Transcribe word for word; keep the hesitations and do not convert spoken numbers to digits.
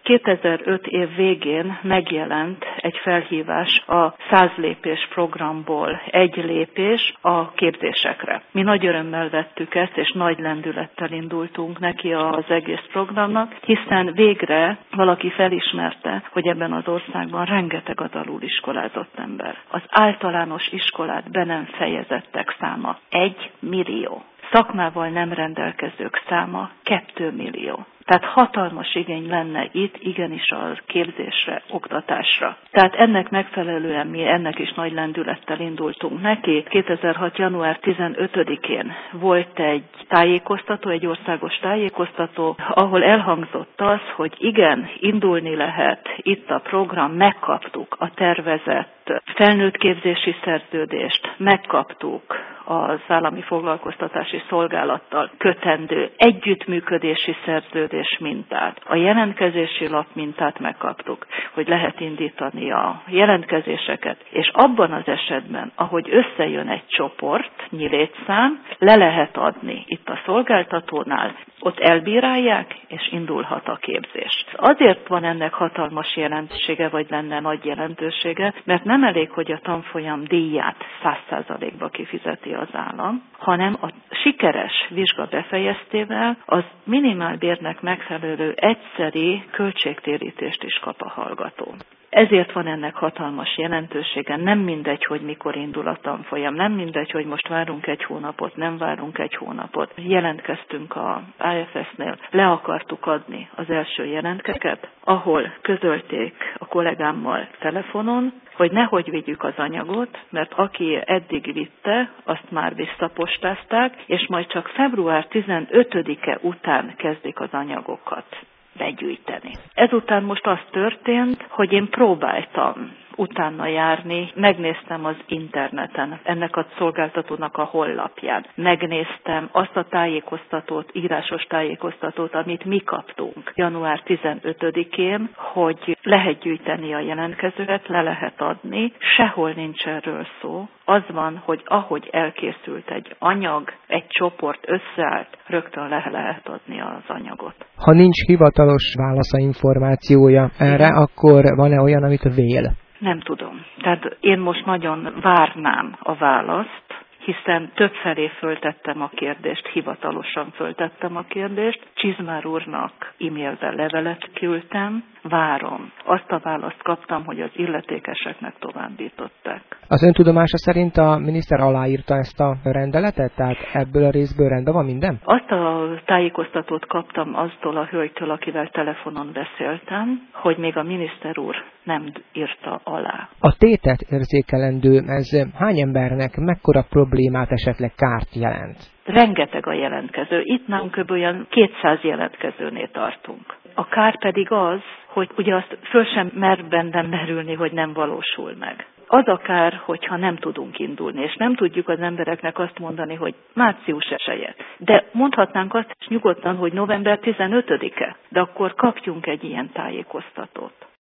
kétezer-öt év végén megjelent egy felhívás a száz lépés programból egy lépés a képzésekre. Mi nagy örömmel vettük ezt, és nagy lendülettel indultunk neki az egész programnak, hiszen végre valaki felismerte, hogy ebben az országban rengeteg az aluliskolázott ember. Az általános iskolát be nem fejezettek száma egy millió. Szakmával nem rendelkezők száma kettő millió. Tehát hatalmas igény lenne itt igenis a képzésre, oktatásra. Tehát ennek megfelelően mi ennek is nagy lendülettel indultunk neki. kétezer-hat. január tizenötödikén volt egy tájékoztató, egy országos tájékoztató, ahol elhangzott az, hogy igen, indulni lehet, itt a program, megkaptuk a tervezett felnőttképzési szerződést, megkaptuk az állami foglalkoztatási szolgálattal kötendő együttműködési szerződés mintát. A jelentkezési lap mintát megkaptuk, hogy lehet indítani a jelentkezéseket, és abban az esetben, ahogy összejön egy csoportnyi létszám, le lehet adni itt a szolgáltatónál, ott elbírálják, és indulhat a képzés. Azért van ennek hatalmas jelentősége, vagy lenne nagy jelentősége, mert nem elég, hogy a tanfolyam díját száz százalékba kifizeti az állam, hanem a sikeres vizsga befejeztével az minimálbérnek megfelelő egyszeri költségtérítést is kap a hallgató. Ezért van ennek hatalmas jelentősége, nem mindegy, hogy mikor indul a tanfolyam, nem mindegy, hogy most várunk egy hónapot, nem várunk egy hónapot. Jelentkeztünk a á ef es-nél, le akartuk adni az első jelentkezőket, ahol közölték a kollégámmal telefonon, hogy nehogy vigyük az anyagot, mert aki eddig vitte, azt már visszapostázták, és majd csak február tizenötödike után kezdik az anyagokat begyűjteni. Ezután most az történt, hogy én próbáltam utána járni, megnéztem az interneten, ennek a szolgáltatónak a honlapján. Megnéztem azt a tájékoztatót, írásos tájékoztatót, amit mi kaptunk január tizenötödikén, hogy lehet gyűjteni a jelentkezőket, le lehet adni, sehol nincs erről szó. Az van, hogy ahogy elkészült egy anyag, egy csoport összeállt, rögtön le lehet adni az anyagot. Ha nincs hivatalos válaszainformációja erre, akkor van-e olyan, amit vél? Nem tudom. Tehát én most nagyon várnám a választ, hiszen többfelé föltettem a kérdést, hivatalosan föltettem a kérdést. Csizmár úrnak e-mailben levelet küldtem, várom. Azt a választ kaptam, hogy az illetékeseknek továbbították. Az ön tudomása szerint a miniszter aláírta ezt a rendeletet? Tehát ebből a részből rendben van minden? Azt a tájékoztatót kaptam aztól a hölgytől, akivel telefonon beszéltem, hogy még a miniszter úr nem írta alá. A tétet érzékelendő, ez hány embernek mekkora problémát, esetleg kárt jelent? Rengeteg a jelentkező. Itt nálunk kb. Olyan kétszáz jelentkezőnél tartunk. A kár pedig az, hogy ugye azt föl sem mer bennem merülni, hogy nem valósul meg. Az a kár, hogyha nem tudunk indulni, és nem tudjuk az embereknek azt mondani, hogy március eseje. De mondhatnánk azt is nyugodtan, hogy november tizenötödike, de akkor kapjunk egy ilyen tájékoztatót.